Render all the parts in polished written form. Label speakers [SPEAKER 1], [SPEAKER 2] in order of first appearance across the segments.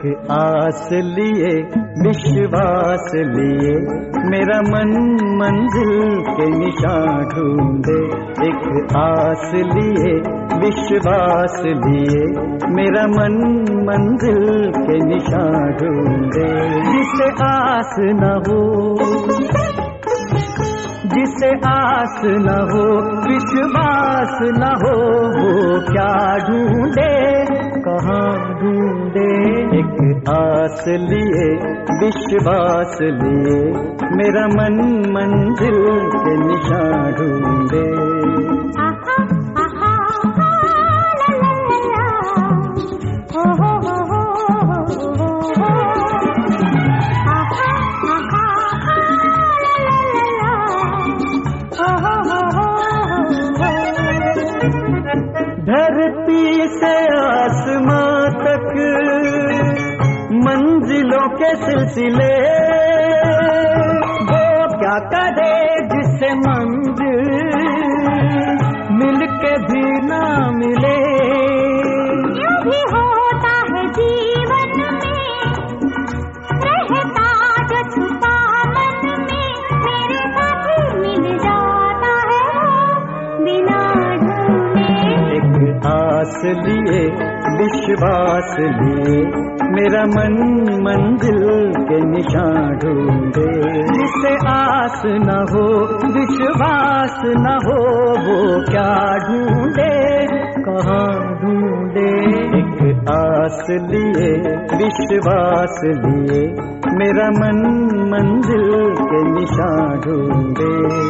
[SPEAKER 1] एक आस लिए विश्वास लिए मेरा मन मंजिल के निशान ढूंढे। एक आस लिए विश्वास लिए मेरा मन मंजिल के निशान ढूंढे। जिसे आस न हो, जिसे आस न हो, विश्वास न हो, वो क्या ढूंढे, कहाँ ढूंढे। एक आस लिए विश्वास लिए मेरा मन मंजिल के निशान ढूंढे। धरती से आसमां तक मंजिलों के सिलसिले, वो क्या करे जिससे मंजिल मिलके भी ना मिले।
[SPEAKER 2] यूं भी होता है जीवन में, रहता जो छुपा मन में, मेरे साथी मिल जाता है वो बिना ढूंढे।
[SPEAKER 1] एक आस लिए विश्वास लिए मेरा मन मंजिल के निशान ढूंढे। जिसे आस न हो, विश्वास न हो, वो क्या ढूंढे, कहाँ ढूंढे। एक आस लिए विश्वास लिए मेरा मन मंजिल के निशान ढूंढे।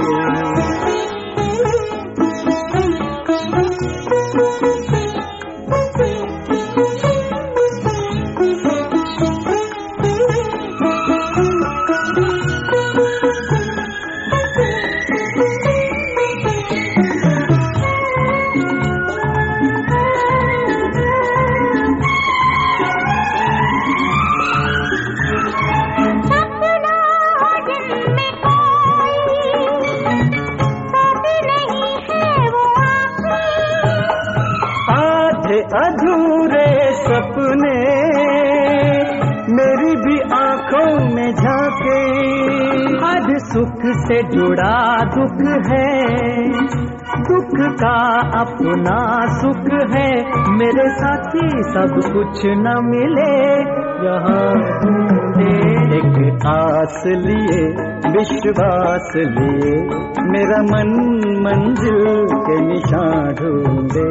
[SPEAKER 1] अधूरे सपने मेरी भी आंखों में झांके, आज सुख से जुड़ा दुख है, दुख का अपना सुख है। मेरे साथी सब कुछ न मिले, यहाँ ढूंढे। एक आस लिए विश्वास लिए मेरा मन मंजिल के निशान ढूंढे।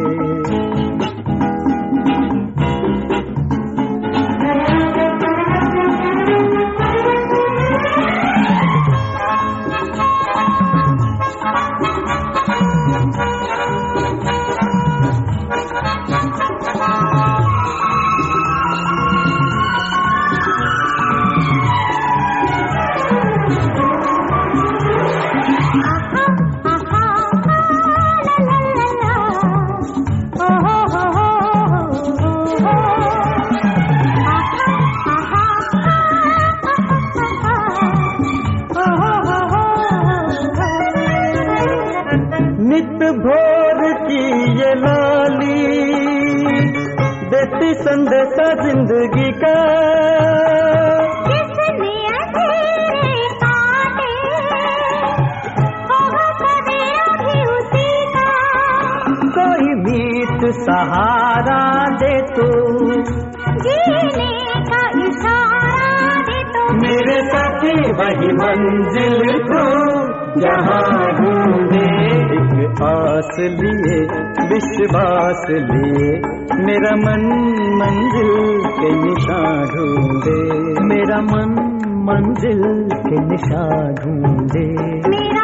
[SPEAKER 1] नित भोर की ये लाली देती संदेशा जिंदगी का,
[SPEAKER 2] किसने अंधेरे काटे, होगा सवेरा भी उसी का।
[SPEAKER 1] कोई मीत सहारा दे तो,
[SPEAKER 2] जीने का इशारा दे तो,
[SPEAKER 1] मेरे साथी वही मंजिल को जहाँ ढूंढे। एक आस लिए विश्वास लिए मेरा मन मंजिल के निशान ढूंढे। मेरा मन मंजिल के निशान ढूंढे।
[SPEAKER 2] मेरा